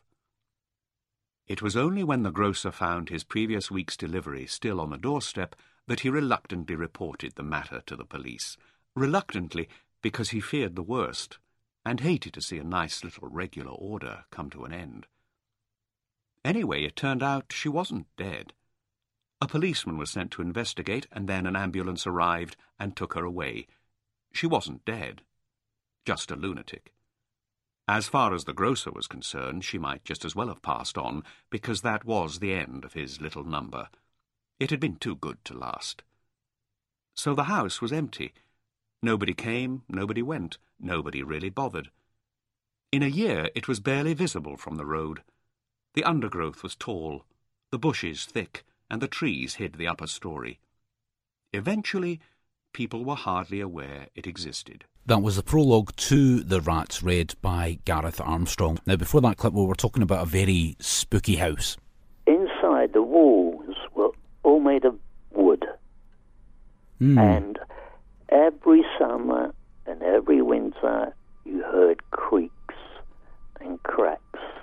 [SPEAKER 24] It was only when the grocer found his previous week's delivery still on the doorstep that he reluctantly reported the matter to the police. Reluctantly, because he feared the worst, and hated to see a nice little regular order come to an end. Anyway, it turned out she wasn't dead. A policeman was sent to investigate, and then an ambulance arrived and took her away. She wasn't dead, just a lunatic. As far as the grocer was concerned, she might just as well have passed on, because that was the end of his little number. It had been too good to last. So the house was empty. Nobody came, nobody went, nobody really bothered. In a year it was barely visible from the road. The undergrowth was tall, the bushes thick, and the trees hid the upper story. Eventually, people were hardly aware it existed.
[SPEAKER 9] That was the prologue to The Rats, read by Gareth Armstrong. Now, before that clip, we were talking about a very spooky house.
[SPEAKER 10] Inside, the walls were all made of wood.
[SPEAKER 9] Mm.
[SPEAKER 10] And every summer and every winter, you heard creaks and cracks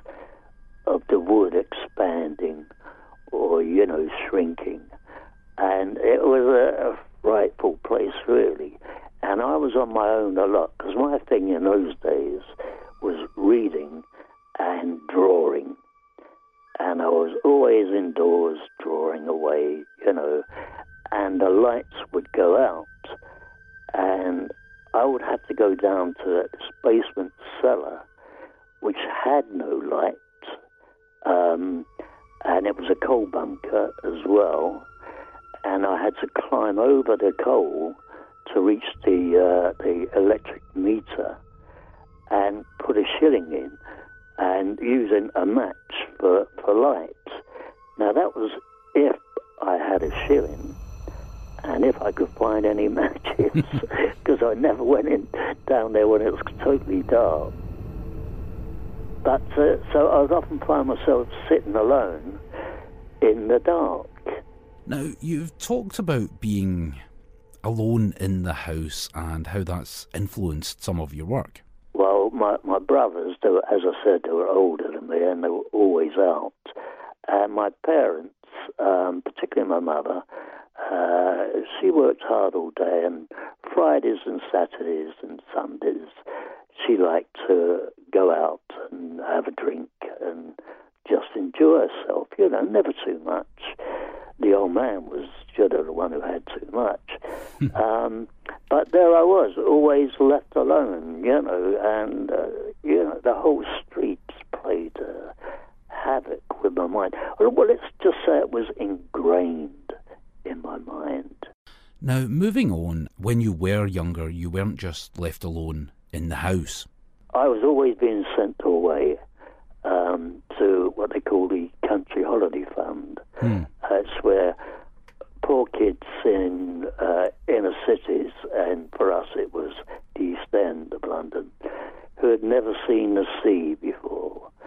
[SPEAKER 10] of the wood expanding or, you know, shrinking. And it was a, a frightful place, really. And I was on my own a lot, because my thing in those days was reading and drawing. And I was always indoors drawing away, you know, and the lights would go out. And I would have to go down to this basement cellar, which had no light. Um, and it was a coal bunker as well. And I had to climb over the coal to reach the uh, the electric meter and put a shilling in and using a match for, for light. Now that was if I had a shilling and if I could find any matches, because I never went in down there when it was totally dark. But uh, so I would often find myself sitting alone in the dark.
[SPEAKER 9] Now, you've talked about being alone in the house and how that's influenced some of your work.
[SPEAKER 10] Well, my, my brothers, they were, as I said, they were older than me and they were always out. And my parents, um, particularly my mother, uh, she worked hard all day, and Fridays and Saturdays and Sundays she liked to go out and have a drink and just enjoy herself, you know, never too much. The old man was sort of the one who had too much. um, but there I was, always left alone, you know, and, uh, you know, the whole streets played uh, havoc with my mind. Well, let's just say it was ingrained in my mind.
[SPEAKER 9] Now, moving on, when you were younger, you weren't just left alone in the house.
[SPEAKER 10] I was always being sent away um, to what they call the Country Holiday Fund.
[SPEAKER 9] Hmm.
[SPEAKER 10] That's where poor kids in uh, inner cities, and for us it was the East End of London, who had never seen the sea before,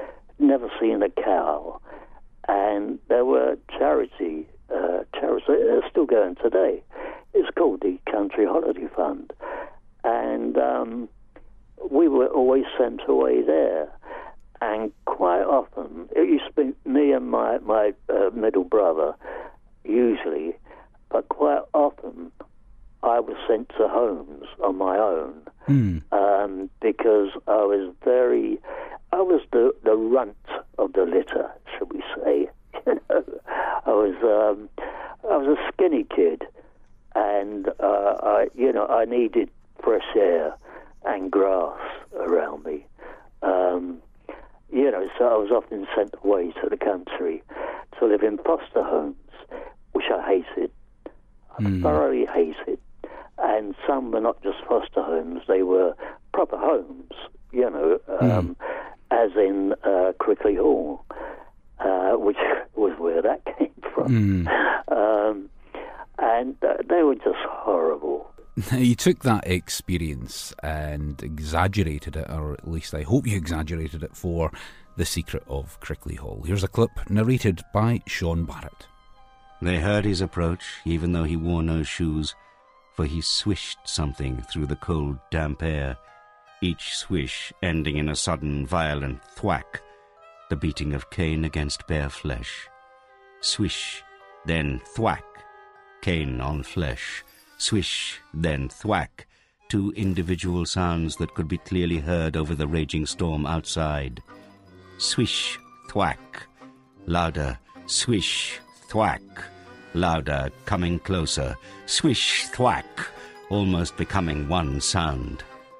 [SPEAKER 10] never seen a cow. And there were charity, uh, charities, they're still going today. It's called the Country Holiday Fund. And um, we were always sent away there. And quite often, it used to be me and my, my uh, middle brother, usually, but quite often I was sent to homes on my own mm. um, because I was very, I was the, the runt of the litter, shall we say. You know, I was, um, I was a skinny kid, and uh, I, you know, I needed fresh air and grass around me. Um, You know, so I was often sent away to the country to live in foster homes, which I hated. I mm. thoroughly hated. And some were not just foster homes, they were proper homes, you know, um, mm. as in uh, Crickley Hall, uh, which was where that came from. Mm. Um, and uh, they were just horrible.
[SPEAKER 9] You took that experience and exaggerated it, or at least I hope you exaggerated it, for The Secret of Crickley Hall. Here's a clip narrated by Sean Barrett.
[SPEAKER 7] They heard his approach, even though he wore no shoes, for he swished something through the cold, damp air, each swish ending in a sudden, violent thwack, the beating of cane against bare flesh. Swish, then thwack, cane on flesh. Swish, then thwack, two individual sounds that could be clearly heard over the raging storm outside. Swish, thwack, louder, swish, thwack, louder, coming closer, swish, thwack, almost becoming one sound.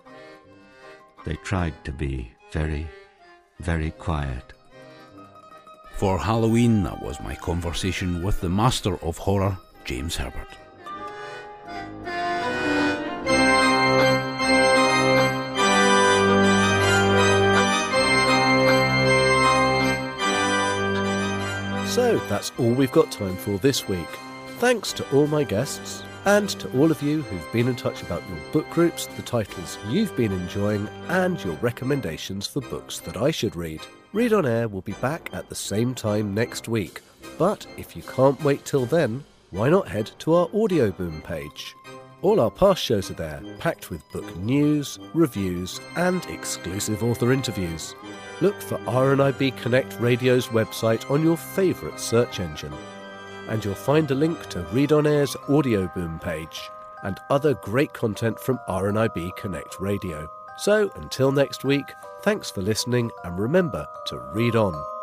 [SPEAKER 7] They tried to be very, very quiet.
[SPEAKER 9] For Halloween, that was my conversation with the master of horror, James Herbert.
[SPEAKER 2] So that's all we've got time for this week. Thanks to all my guests, and to all of you who've been in touch about your book groups, the titles you've been enjoying, and your recommendations for books that I should read. Read On Air will be back at the same time next week. But if you can't wait till then, why not head to our Audioboom page? All our past shows are there, packed with book news, reviews, and exclusive author interviews. Look for R N I B Connect Radio's website on your favourite search engine. And you'll find a link to Read On Air's Audioboom page and other great content from R N I B Connect Radio. So, until next week, thanks for listening, and remember to read on.